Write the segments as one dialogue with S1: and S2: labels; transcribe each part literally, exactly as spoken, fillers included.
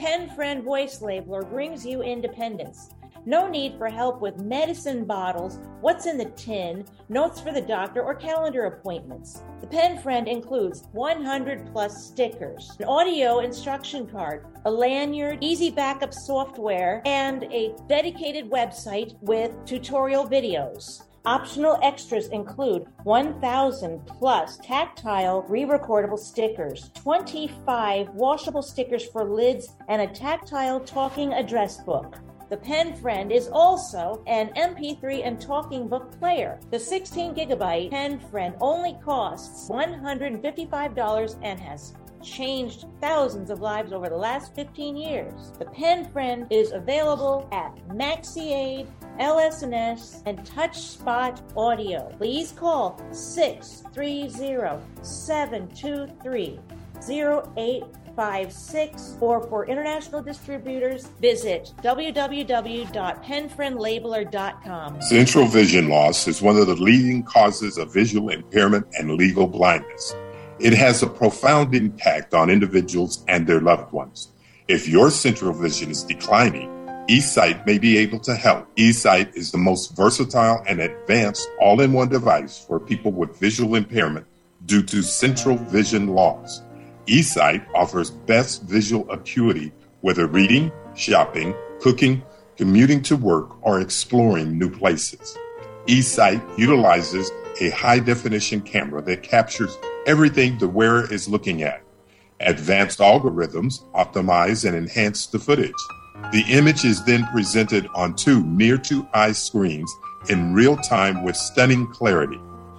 S1: PenFriend Voice Labeler brings you independence. No need for help with medicine bottles, what's in the tin, notes for the doctor, or calendar appointments. The PenFriend includes one hundred plus stickers, an audio instruction card, a lanyard, easy backup software, and a dedicated website with tutorial videos. Optional extras include one thousand plus tactile re-recordable stickers, twenty-five washable stickers for lids, and a tactile talking address book. The PenFriend is also an M P three and talking book player. The sixteen gigabyte PenFriend only costs one hundred fifty-five dollars and has changed thousands of lives over the last fifteen years. The PenFriend is available at MaxiAid, L S N S, and TouchSpot Audio. Please call six three zero, seven two three, zero eight five six, or for international distributors, visit w w w dot pen friend labeler dot com.
S2: Central vision loss is one of the leading causes of visual impairment and legal blindness. It has a profound impact on individuals and their loved ones. If your central vision is declining, eSight may be able to help. eSight is the most versatile and advanced all-in-one device for people with visual impairment due to central vision loss. eSight offers best visual acuity, whether reading, shopping, cooking, commuting to work, or exploring new places. eSight utilizes a high-definition camera that captures everything the wearer is looking at. Advanced algorithms optimize and enhance the footage. The image is then presented on two near-to-eye screens in real time with stunning clarity.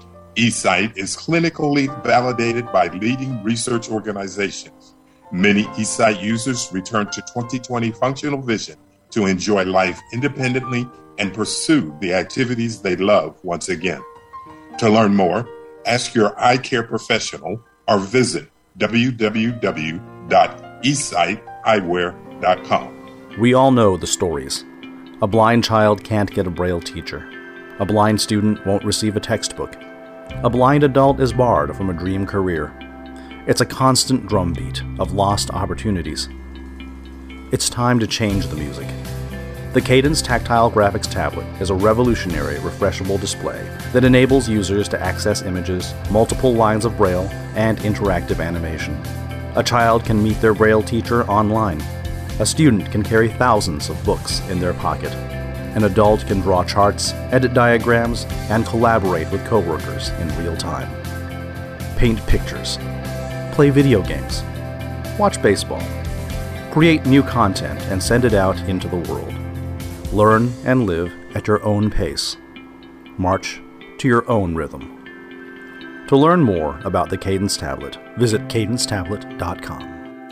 S2: eSight is clinically validated by leading research organizations. Many eSight users return to twenty twenty functional vision to enjoy life independently and pursue the activities they love once again. To learn more, ask your eye care professional or visit w w w dot e sight eyewear dot com.
S3: We all know the stories. A blind child can't get a Braille teacher. A blind student won't receive a textbook. A blind adult is barred from a dream career. It's a constant drumbeat of lost opportunities. It's time to change the music. The Cadence Tactile Graphics Tablet is a revolutionary refreshable display that enables users to access images, multiple lines of Braille, and interactive animation. A child can meet their Braille teacher online. A student can carry thousands of books in their pocket. An adult can draw charts, edit diagrams, and collaborate with coworkers in real time. Paint pictures. Play video games. Watch baseball. Create new content and send it out into the world. Learn and live at your own pace. March to your own rhythm. To learn more about the Cadence Tablet, visit cadence tablet dot com.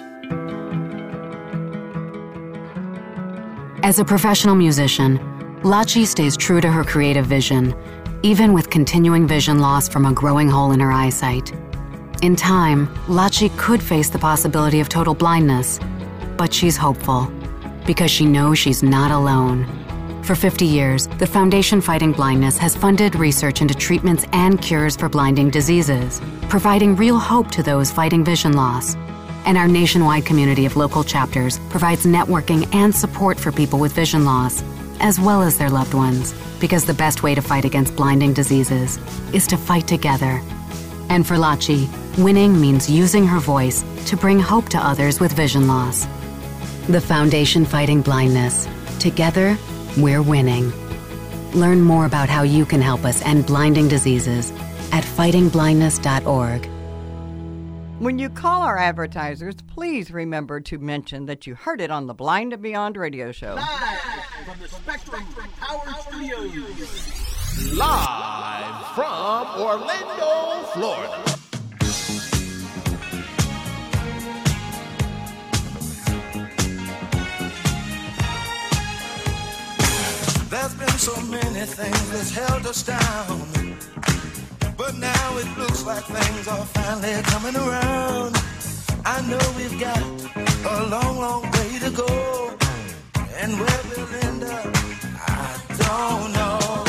S4: As a professional musician, Lachi stays true to her creative vision, even with continuing vision loss from a growing hole in her eyesight. In time, Lachi could face the possibility of total blindness, but she's hopeful because she knows she's not alone. For fifty years, the Foundation Fighting Blindness has funded research into treatments and cures for blinding diseases, providing real hope to those fighting vision loss. And our nationwide community of local chapters provides networking and support for people with vision loss, as well as their loved ones, because the best way to fight against blinding diseases is to fight together. And for Lachi, winning means using her voice to bring hope to others with vision loss. The Foundation Fighting Blindness. Together, we're winning. Learn more about how you can help us end blinding diseases at fighting blindness dot org.
S5: When you call our advertisers, please remember to mention that you heard it on the Blind and Beyond radio show.
S6: Live from the Spectrum Power Studios.
S7: Live from Orlando, Florida.
S8: There's been so many things that's held us down, but now it looks like things are finally coming around. I know we've got a long, long way to go, and where we'll end up, I don't know.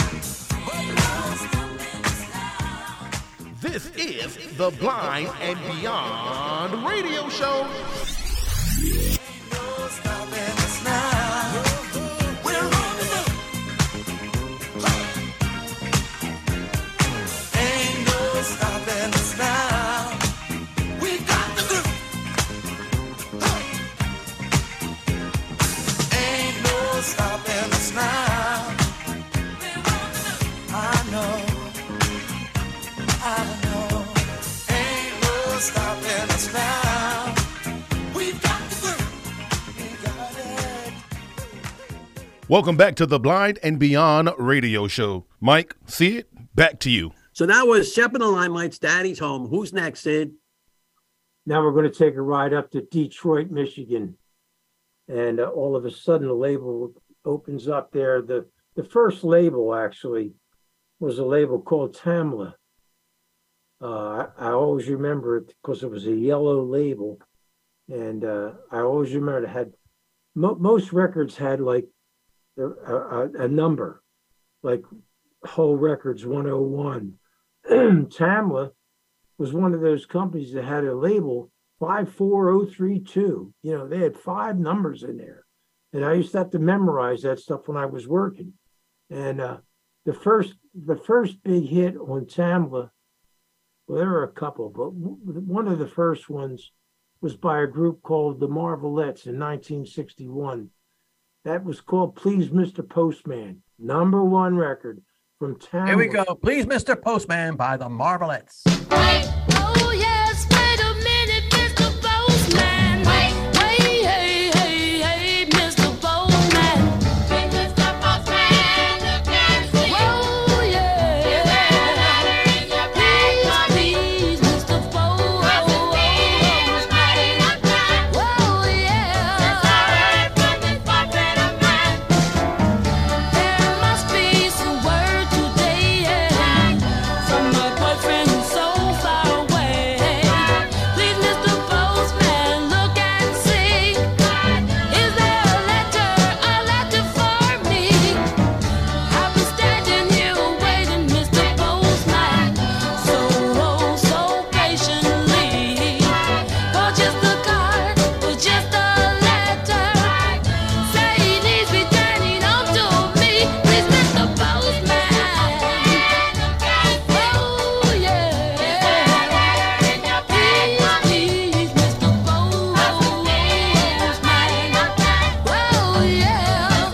S7: This is the Blind and Beyond radio show. Welcome back to the Blind and Beyond radio show. Mike, Sid, back to you.
S9: So that was Shep and the Limelight's Daddy's Home. Who's next, Sid?
S10: Now we're going to take a ride up to Detroit, Michigan. And uh, all of a sudden, the label opens up there. The, the first label, actually, was a label called Tamla. Uh, I, I always remember it because it was a yellow label. And uh, I always remember it had, mo- most records had like a, a, a number, like Whole Records one oh one. Tamla was one of those companies that had a label five four oh three two. You know, they had five numbers in there. And I used to have to memorize that stuff when I was working. And uh, the first the first big hit on Tamla, well, there were a couple, but w- one of the first ones was by a group called the Marvelettes in nineteen sixty-one. That was called Please Mister Postman, number one record from Tamla.
S9: Here we go. Please Mister Postman by the Marvelettes.
S11: Oh, yes, wait a minute, Mister Postman. Wait, wait, hey, hey, hey, Mister Postman. Hey, Mister Postman, look and see. Oh, yeah. Is there a letter in your bag? Please, please, Mister Postman. Oh, yeah. Since I heard from this portrait of mine, there must be some word today, yeah, from my boyfriend who's so far away. Please, Mister Postman, look and see. Is there a letter, a letter for me? I've been standing here waiting, Mister Postman, so, oh, so patiently, for just a card, for just a letter. Say he needs returning home to me. Please, Mister Postman. Oh, yeah. Please, please, Mister Postman. Oh, yeah.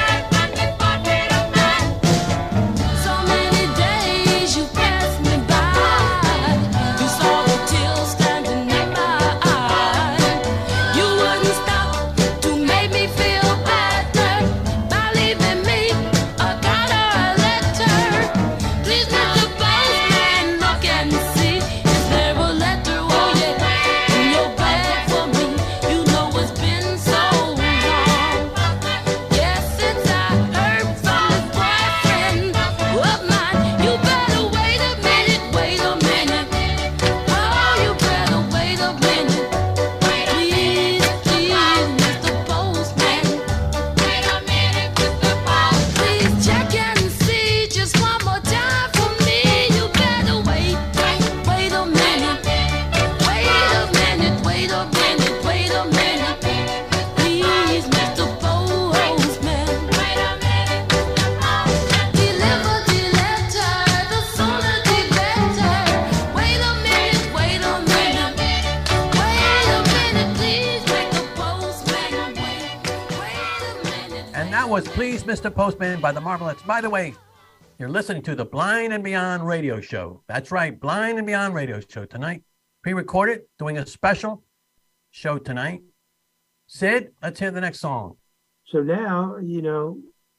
S11: So many days you passed me by. You saw the tears standing in my eyes. You wouldn't stop to make me feel better by leaving me a card or a letter. Please, Mister Postman, look and see. Is there a letter, oh yeah, in your bag for me? You know it's been so long. Yes, since I heard from this boyfriend of mine. You better wait a minute, wait a minute. Oh, you better wait a minute. Please, please, Mister Postman. Wait a minute, Mister Postman. Please check and see just one more time for me. You better wait, wait a minute. Wait a minute, wait a minute, wait a minute. Please, Mister Postman. Wait a minute, Mister Postman. Deliver the letter, the sooner the better. Wait a minute, wait a minute. Wait a minute, please, make the postman wait. Wait a minute.
S9: And that was Please Mister Postman by the Marvelettes. By the way, you're listening to the Blind and Beyond radio show. That's right, Blind and Beyond radio show tonight. Pre-recorded, doing a special show tonight. Sid, let's hear the next song.
S10: So now, you know,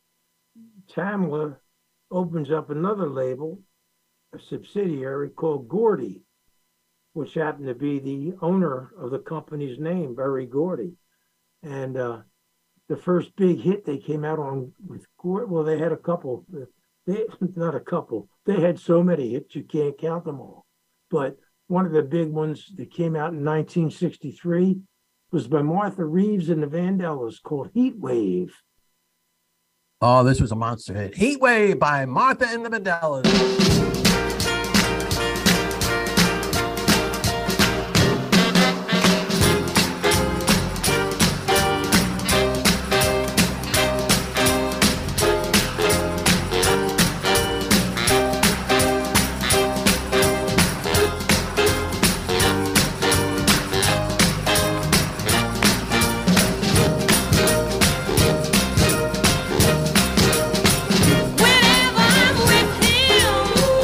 S10: Tamla opens up another label, a subsidiary called Gordy, which happened to be the owner of the company's name, Berry Gordy. And uh, the first big hit they came out on with Gordy, well, they had a couple, they, not a couple, they had so many hits you can't count them all. But one of the big ones that came out in nineteen sixty-three was by Martha Reeves and the Vandellas, called Heat Wave.
S9: Oh, this was a monster hit. Heat Wave by Martha and the Vandellas.
S11: Whenever I'm with him,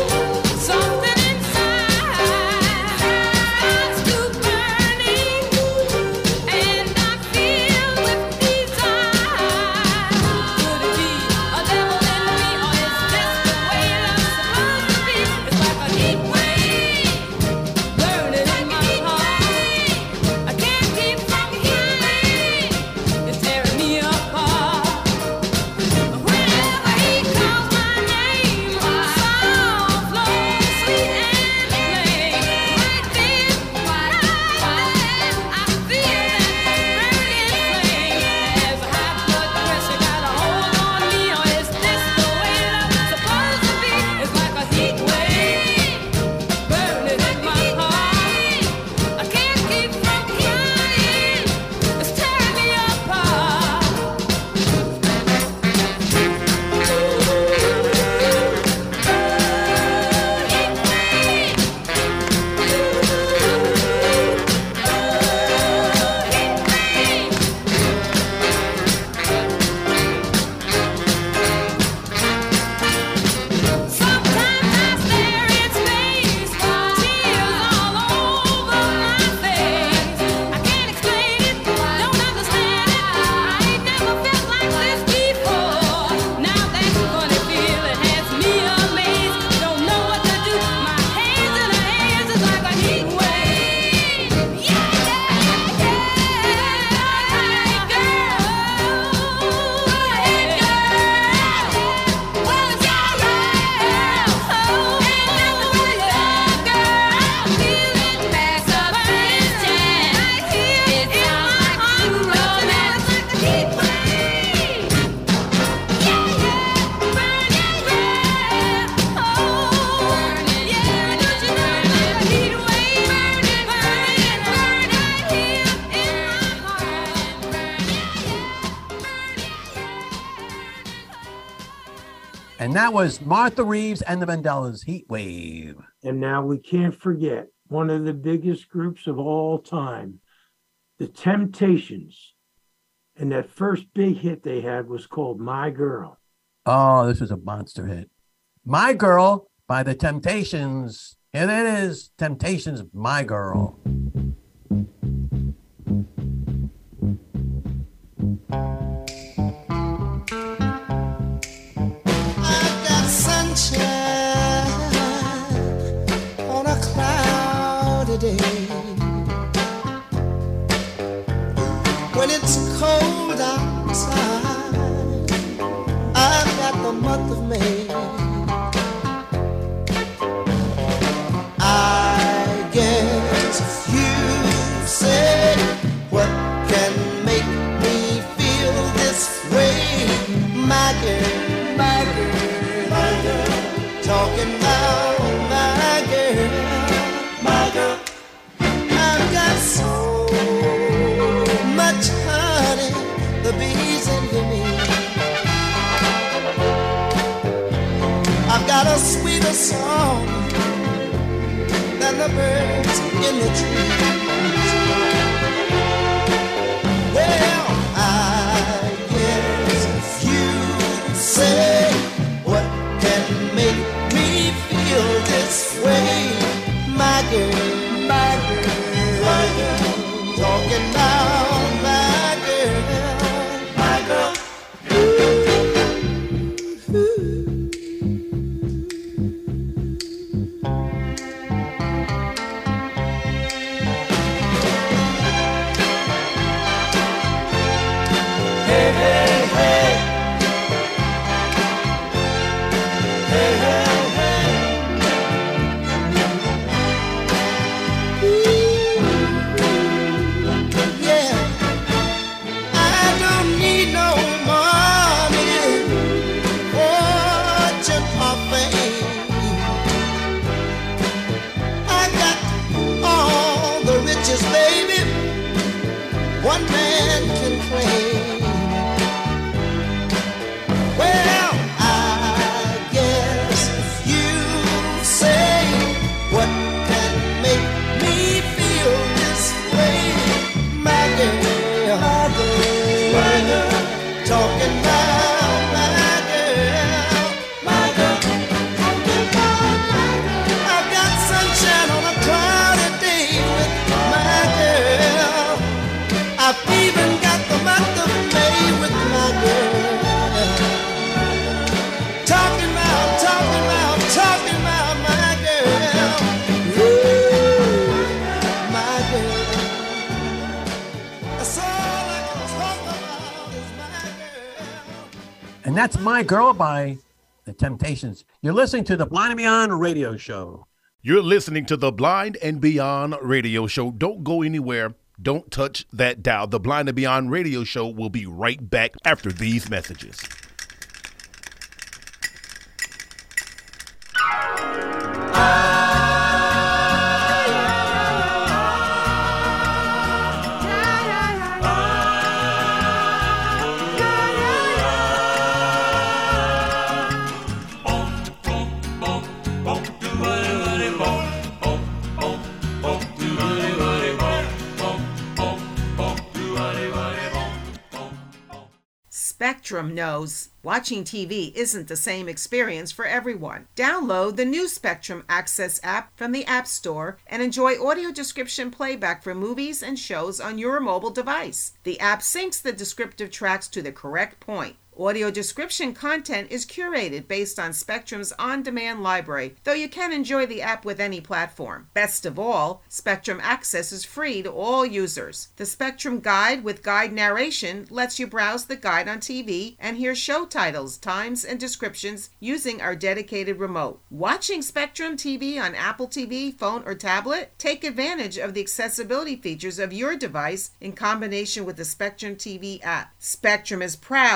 S9: And that was Martha Reeves and the Vandellas, Heat Wave.
S10: And now we can't forget one of the biggest groups of all time, the Temptations. And that first big hit they had was called My Girl.
S9: Oh, this was a monster hit. My Girl by the Temptations. Here it is, Temptations, My Girl.
S8: I've got sunshine on a cloudy day. When it's cold outside, I've got the month of May. I guess you say, what can make me feel this way? My girl, my girl, my girl, talking about my girl, my girl. I've got so much honey, the bees envy me. I've got a sweeter song than the birds in the trees. Well, I guess you say, what can make me feel this way? My girl, my girl, my girl, talking about my girl, my girl. Ooh, ooh. Hey, hey, hey. Hey, hey, hey. Ooh, yeah. I don't need no money, fortune or fame. I got all the riches, baby, one man can claim. Well, I guess you say, what can make me feel this way? My girl, my girl, my girl, talking about my girl, my girl, talking about my girl. I've got sunshine on a cloudy day with my girl. I've even got the month of May with my girl. Talking about, talking about, talking about my girl. Ooh, my girl. That's all I can talk about is my girl.
S9: And that's My Girl by the Temptations. You're listening to the Blind and Beyond radio show.
S7: You're listening to the Blind and Beyond radio show. Don't go anywhere. Don't touch that dial. The Blind and Beyond radio show will be right back after these messages.
S12: Spectrum knows watching T V isn't the same experience for everyone. Download the new Spectrum Access app from the App Store and enjoy audio description playback for movies and shows on your mobile device. The app syncs the descriptive tracks to the correct point. Audio description content is curated based on Spectrum's on-demand library, though you can enjoy the app with any platform. Best of all, Spectrum Access is free to all users. The Spectrum Guide with guide narration lets you browse the guide on T V and hear show titles, times, and descriptions using our dedicated remote. Watching Spectrum T V on Apple T V, phone, or tablet? Take advantage of the accessibility features of your device in combination with the Spectrum T V app. Spectrum is proud to provide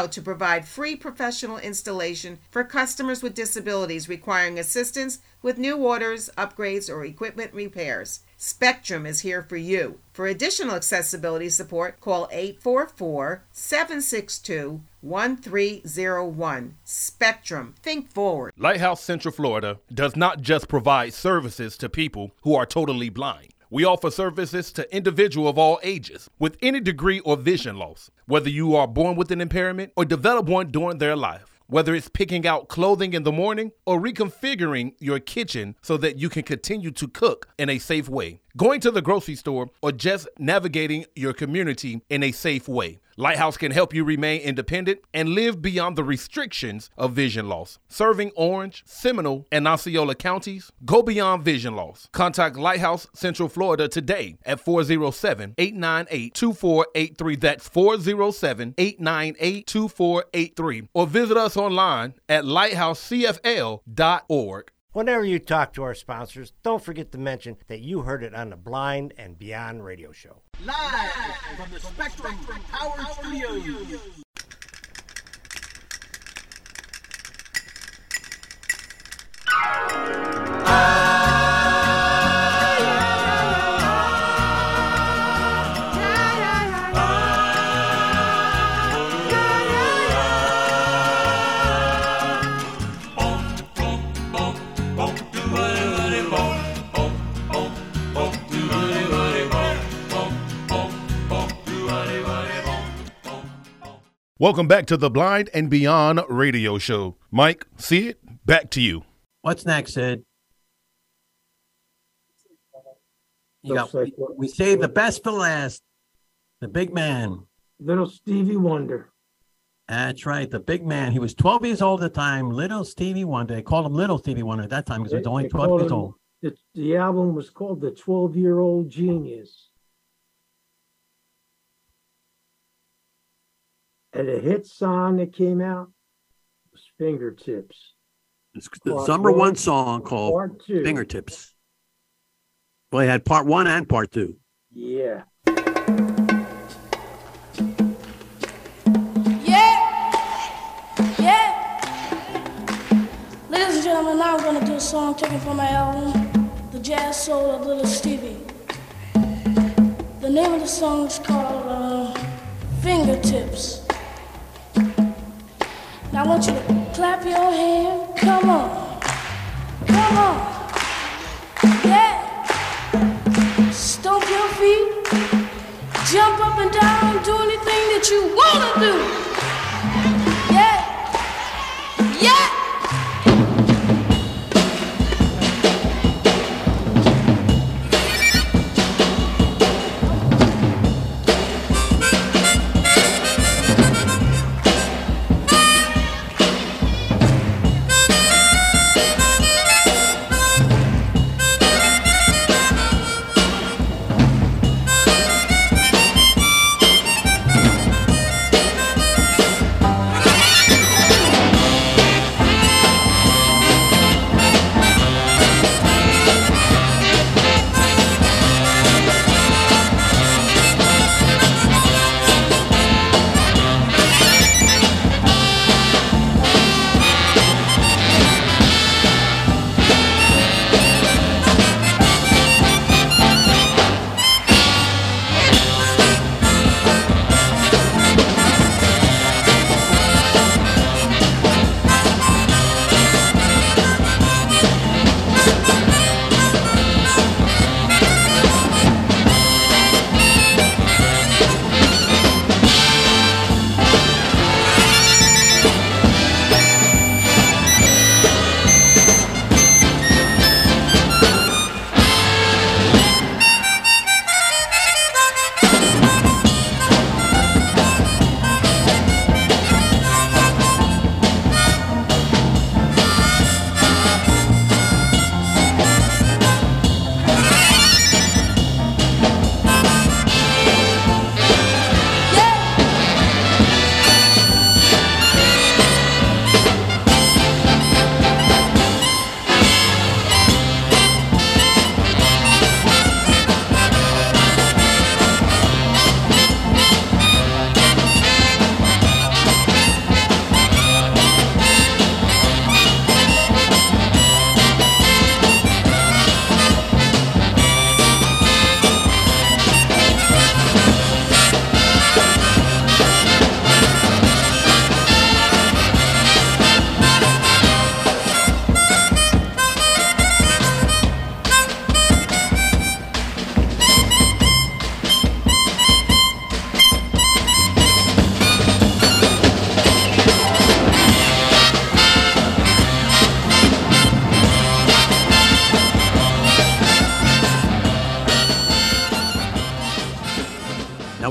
S12: provide free professional installation for customers with disabilities requiring assistance with new orders, upgrades, or equipment repairs. Spectrum is here for you. For additional accessibility support, call eight four four, seven six two, one three zero one. Spectrum. Think forward.
S7: Lighthouse Central Florida does not just provide services to people who are totally blind. We offer services to individuals of all ages with any degree or vision loss, whether you are born with an impairment or develop one during their life. Whether it's picking out clothing in the morning or reconfiguring your kitchen so that you can continue to cook in a safe way, going to the grocery store, or just navigating your community in a safe way, Lighthouse can help you remain independent and live beyond the restrictions of vision loss. Serving Orange, Seminole, and Osceola counties, go beyond vision loss. Contact Lighthouse Central Florida today at four oh seven, eight nine eight, two four eight three. That's four oh seven, eight nine eight, two four eight three. Or visit us online at lighthouse c f l dot org.
S13: Whenever you talk to our sponsors, don't forget to mention that you heard it on the Blind and Beyond radio show.
S6: Live from the Spectrum Power Studios.
S7: Welcome back to the Blind and Beyond radio show. Mike, see it? Back to you.
S9: What's next, Sid? You got, we, we saved the best for last. The big man.
S10: Little Stevie Wonder.
S9: That's right. The big man. He was twelve years old at the time. Little Stevie Wonder. They called him Little Stevie Wonder at that time because he was only
S10: They
S9: twelve
S10: called
S9: years
S10: him-
S9: old.
S10: The, the album was called The twelve-Year-Old Genius. And a hit song that came out was Fingertips.
S9: It's the
S10: Part
S9: number
S10: one,
S9: one song called
S10: part two.
S9: Fingertips. Well, he had part one and part two.
S10: Yeah.
S14: Yeah, yeah. Ladies and gentlemen, now I'm going to do a song taken from my album, The Jazz Soul of Little Stevie. The name of the song is called uh, Fingertips. Now I want you to clap your hands. Come on. Come on. Yeah. Stomp your feet. Jump up and down. Do anything that you want to do. Yeah. Yeah.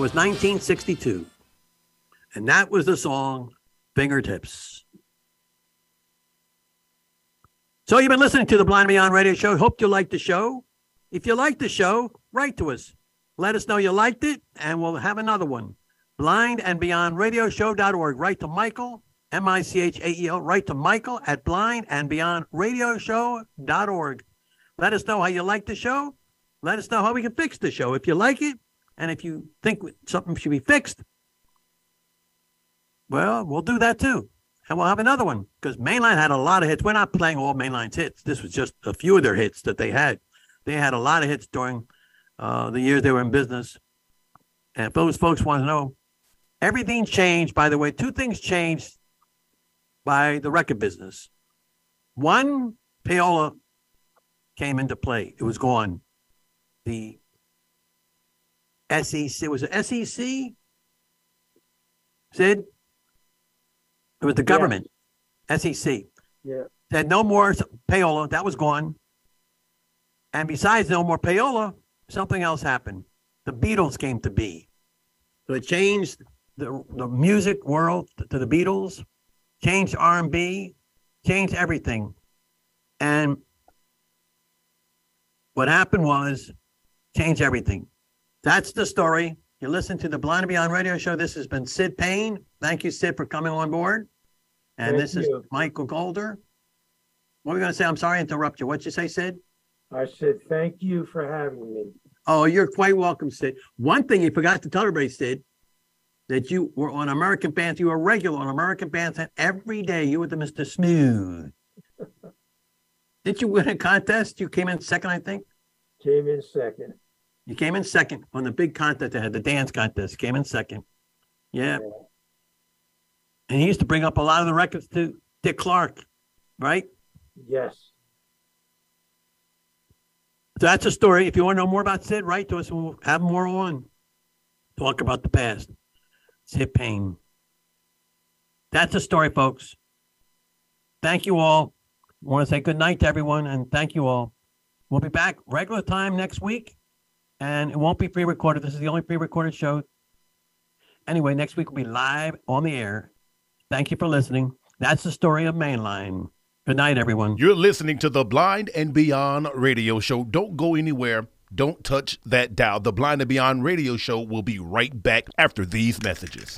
S9: was nineteen sixty-two. And that was the song Fingertips. So you've been listening to the Blind and Beyond Radio Show. Hope you liked the show. If you liked the show, write to us. Let us know you liked it, and we'll have another one. blind and beyond radio show dot org. Write to Michael, M I C H A E L. Write to Michael at blind and beyond radio show dot org. Let us know how you like the show. Let us know how we can fix the show. If you like it, and if you think something should be fixed, well, we'll do that too. And we'll have another one, because Mainline had a lot of hits. We're not playing all Mainline's hits. This was just a few of their hits that they had. They had a lot of hits during uh, the years they were in business. And if those folks want to know, everything changed. By the way, two things changed by the record business. One, payola came into play. It was gone. The S E C, was it S E C? Sid? It was the government, yeah. S E C.
S10: Yeah.
S9: Said no more payola. That was gone. And besides no more payola, something else happened. The Beatles came to be. So it changed the, the music world to the Beatles, changed R and B, changed everything. And what happened was, changed everything. That's the story. You listen to the Blind and Beyond Radio Show. This has been Sid Payne. Thank you, Sid, for coming on board. And
S10: Thank
S9: this
S10: you.
S9: is Michael Golder. What were we going to say? I'm sorry to interrupt you. What'd you say, Sid?
S10: I said, thank you for having me.
S9: Oh, you're quite welcome, Sid. One thing you forgot to tell everybody, Sid, that you were on American Bandstand. You were regular on American Bandstand every day. You were the Mister Smooth. Did you win a contest? You came in second, I think?
S10: Came in second.
S9: You came in second on the big contest they had, the dance contest. Came in second. Yeah. yeah. And he used to bring up a lot of the records to Dick Clark, right?
S10: Yes.
S9: So that's a story. If you want to know more about Sid, write to us and we'll have more on. Talk about the past. Sid Payne. That's a story, folks. Thank you all. I want to say good night to everyone and thank you all. We'll be back regular time next week. And it won't be pre-recorded. This is the only pre-recorded show. Anyway, next week we'll be live on the air. Thank you for listening. That's the story of Mainline. Good night, everyone.
S7: You're listening to the Blind and Beyond Radio Show. Don't go anywhere. Don't touch that dial. The Blind and Beyond Radio Show will be right back after these messages.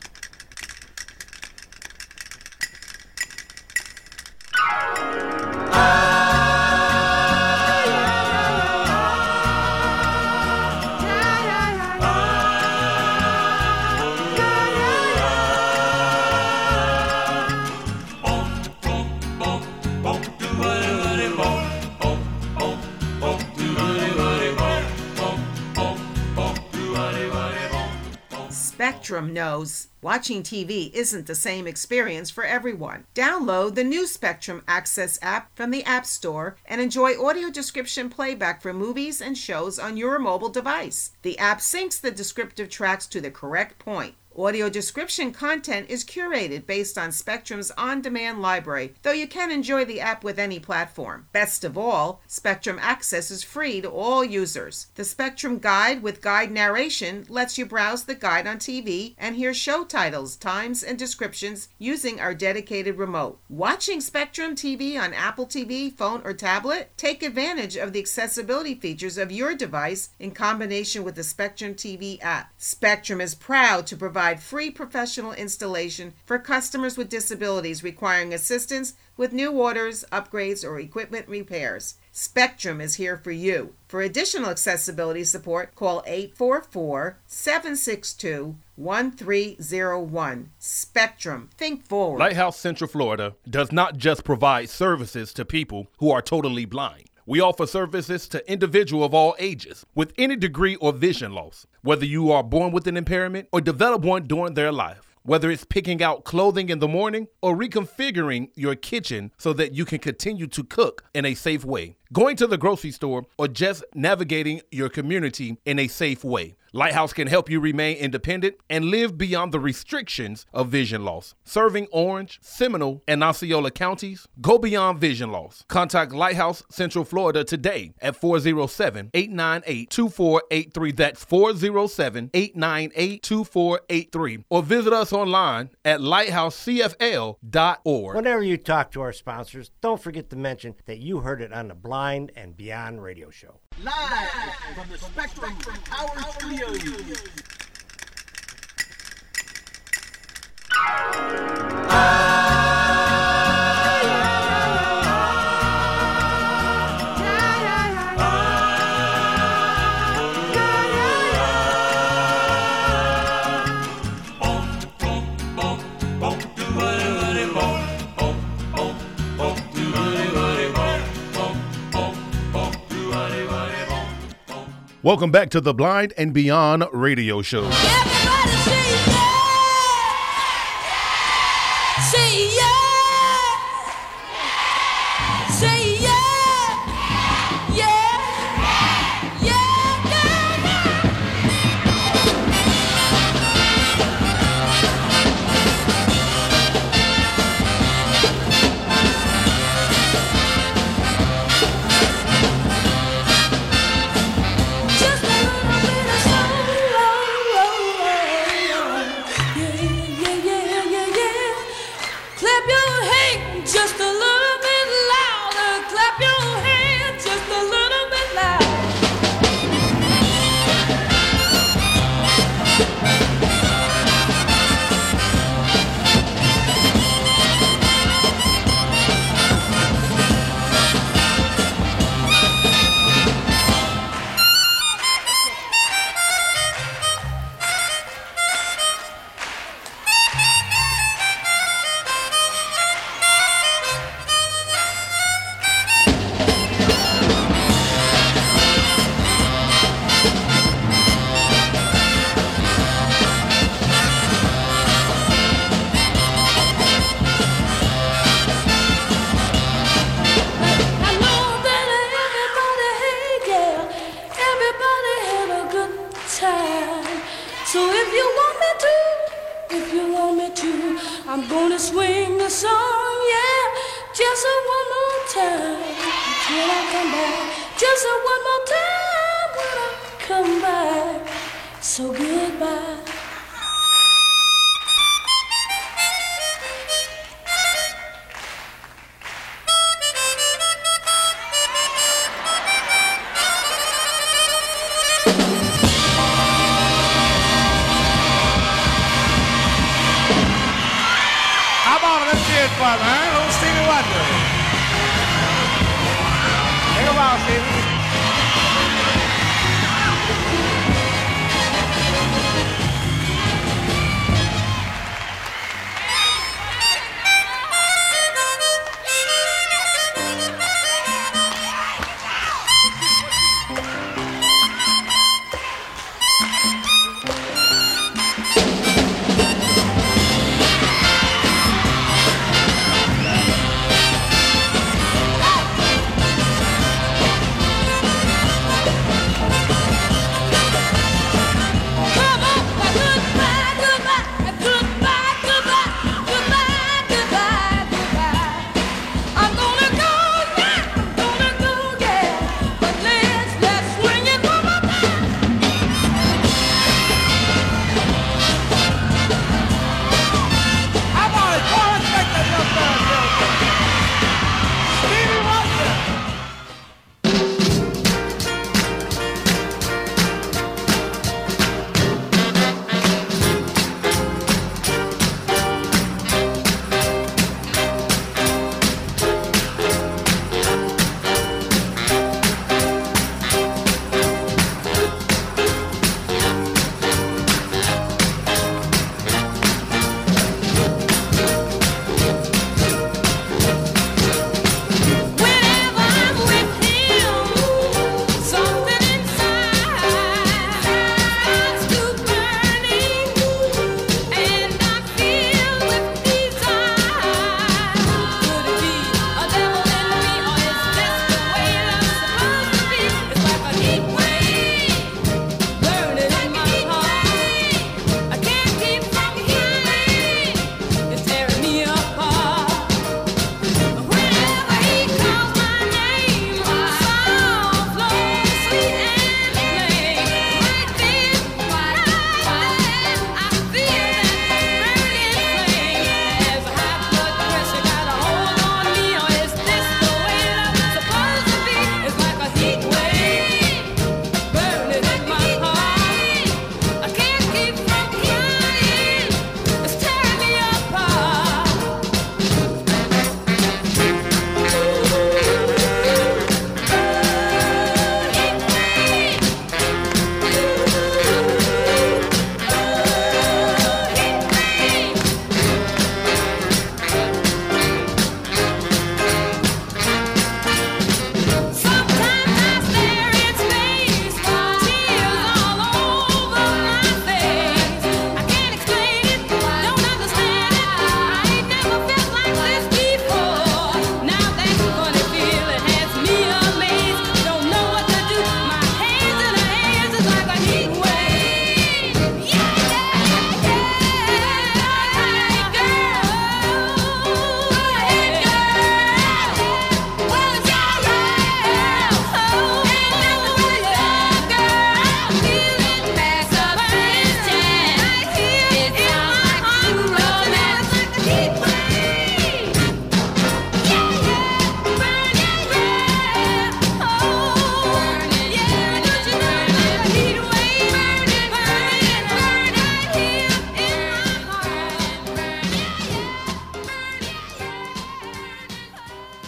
S12: Spectrum knows watching T V isn't the same experience for everyone. Download the new Spectrum Access app from the App Store and enjoy audio description playback for movies and shows on your mobile device. The app syncs the descriptive tracks to the correct point. Audio description content is curated based on Spectrum's on-demand library, though you can enjoy the app with any platform. Best of all, Spectrum Access is free to all users. The Spectrum Guide with guide narration lets you browse the guide on T V and hear show titles, times, and descriptions using our dedicated remote. Watching Spectrum T V on Apple T V, phone, or tablet? Take advantage of the accessibility features of your device in combination with the Spectrum T V app. Spectrum is proud to provide free professional installation for customers with disabilities requiring assistance with new orders, upgrades, or equipment repairs. Spectrum is here for you. For additional accessibility support, call eight four four, seven six two, one three zero one. Spectrum. Think forward.
S7: Lighthouse Central Florida does not just provide services to people who are totally blind. We offer services to individuals of all ages with any degree or vision loss, whether you are born with an impairment or develop one during their life. Whether it's picking out clothing in the morning or reconfiguring your kitchen so that you can continue to cook in a safe way. Going to the grocery store or just navigating your community in a safe way. Lighthouse can help you remain independent and live beyond the restrictions of vision loss. Serving Orange, Seminole, and Osceola counties, go beyond vision loss. Contact Lighthouse Central Florida today at four oh seven, eight nine eight, two four eight three. That's four oh seven, eight nine eight, two four eight three. Or visit us online at lighthouse c f l dot org.
S13: Whenever you talk to our sponsors, don't forget to mention that you heard it on the Blind and Beyond radio show.
S6: Live from the Spectrum Power Studios.
S7: Welcome back to the Blind and Beyond radio show.
S11: Everybody say yeah. Say yeah. Say yeah. Yeah. Yeah. Just a little bit of soul. Yeah, yeah, yeah, yeah, yeah. Clap your hands just a little bit louder. Clap your hands just a little bit louder. I know that everybody, hey, yeah, everybody had a good time. So if you want me to, if you want me to, I'm gonna swing the song, yeah, just a one more time. When I come back, just a one more time when I come back. So goodbye.
S15: How about let's hear it for him, huh? Old Stevie Wonder. Take a while, Stevie.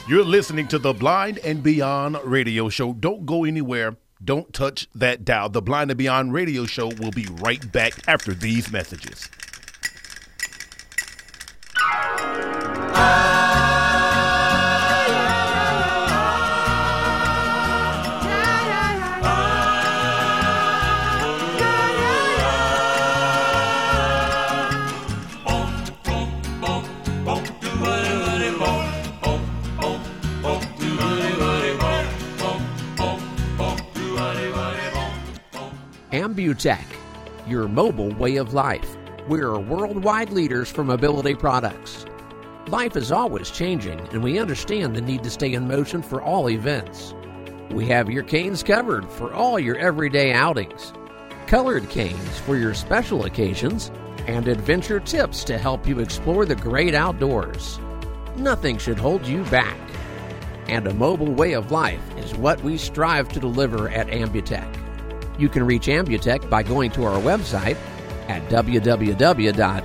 S7: You're listening to the Blind and Beyond radio show. Don't go anywhere. Don't touch that dial. The Blind and Beyond radio show will be right back after these messages.
S16: Ambutech, your mobile way of life. We're worldwide leaders for mobility products. Life is always changing, and we understand the need to stay in motion for all events. We have your canes covered for all your everyday outings, colored canes for your special occasions, and adventure tips to help you explore the great outdoors. Nothing should hold you back. And a mobile way of life is what we strive to deliver at Ambutech. You can reach Ambutech by going to our website at w w w dot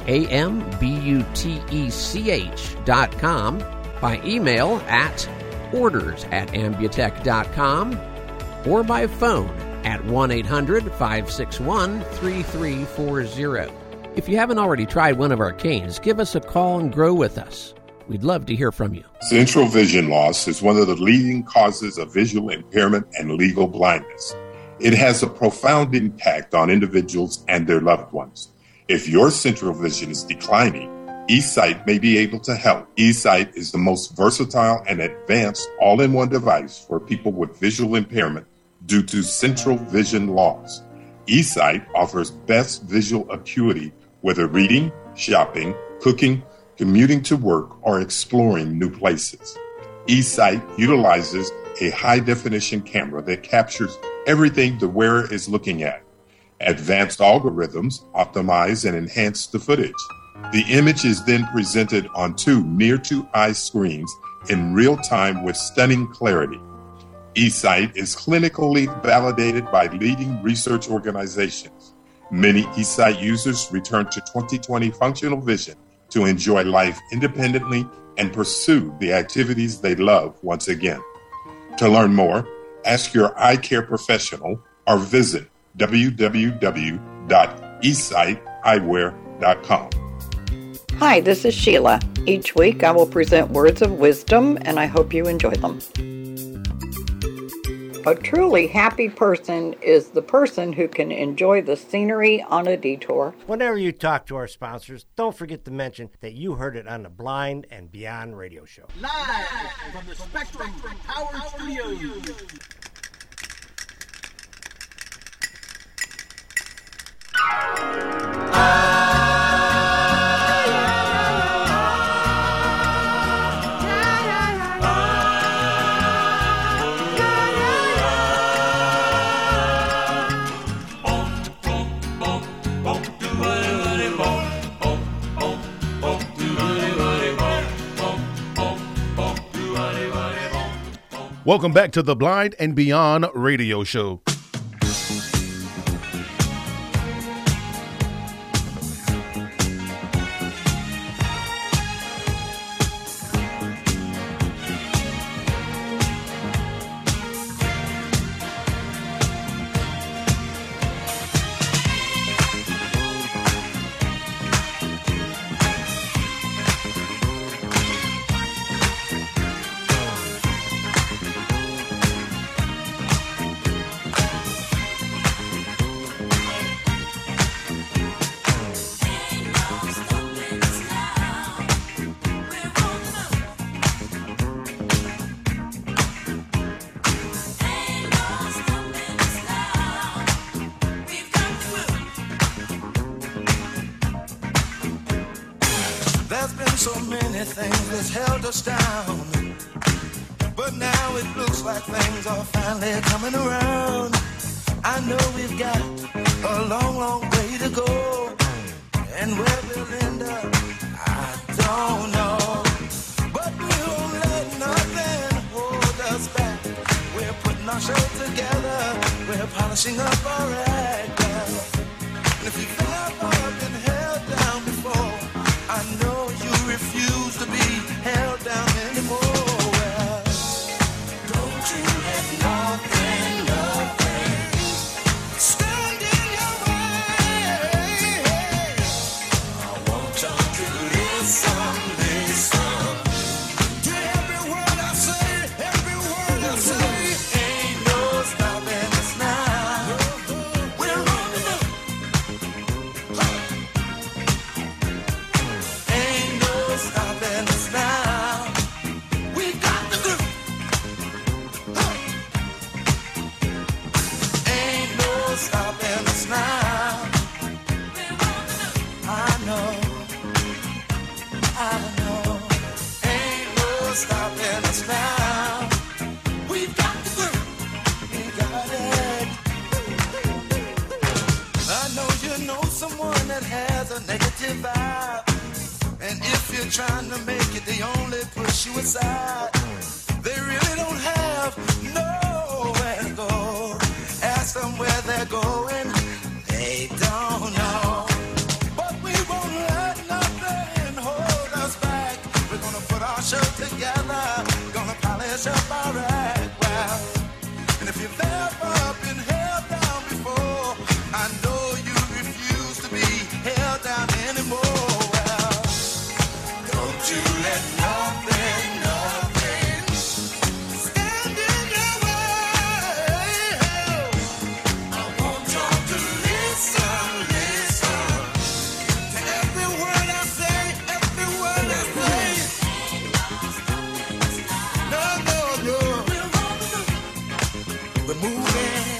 S16: ambutech dot com, by email at orders at ambutech dot com, or by phone at one eight hundred, five six one, three three four zero. If you haven't already tried one of our canes, give us a call and grow with us. We'd love to hear from you.
S2: Central vision loss is one of the leading causes of visual impairment and legal blindness. It has a profound impact on individuals and their loved ones. If your central vision is declining, eSight may be able to help. eSight is the most versatile and advanced all-in-one device for people with visual impairment due to central vision loss. eSight offers best visual acuity, whether reading, shopping, cooking, commuting to work, or exploring new places. eSight utilizes a high-definition camera that captures everything the wearer is looking at. Advanced algorithms optimize and enhance the footage. The image is then presented on two near-to-eye screens in real time with stunning clarity. eSight is clinically validated by leading research organizations. Many eSight users return to twenty twenty functional vision to enjoy life independently and pursue the activities they love once again. To learn more, ask your eye care professional or visit w w w dot e sight eyewear dot com.
S17: Hi, this is Sheila. Each week I will present words of wisdom, and I hope you enjoy them. A truly happy person is the person who can enjoy the scenery on a detour.
S13: Whenever you talk to our sponsors, don't forget to mention that you heard it on the Blind and Beyond radio show.
S6: Live from the Spectrum Power Studios.
S7: Welcome back to the Blind and Beyond radio show.
S8: There's been so many things that's held us down, but now it looks like things are finally coming around. I know we've got a long, long way to go, and where we'll end up, I don't know. But we won't let nothing hold us back. We're putting our show together, we're polishing up our act. And if you've ever been held down before, I know you refuse to be held down anymore. y'all to listen, listen to every word I say, every word I say. Ain't no stopping us now. We're on the move. Ain't no stopping us now. We got the groove. Ain't no stopping us now. I know, I know. Ain't no stopping us now. We got the groove. We got it. I know you know someone that has a negative vibe. And if you're trying to make it, they only push you aside. They really don't have nowhere to go. Ask them where they're going, they don't know. But we won't let nothing hold us back. We're gonna put our show together, gonna polish up our act well. And if you've ever been held down before, I know you refuse to be held down anymore. Well, don't you let nothing, nothing stand in your way. I want y'all to listen, listen to every word I say, every word I say. No, no, no. We're moving.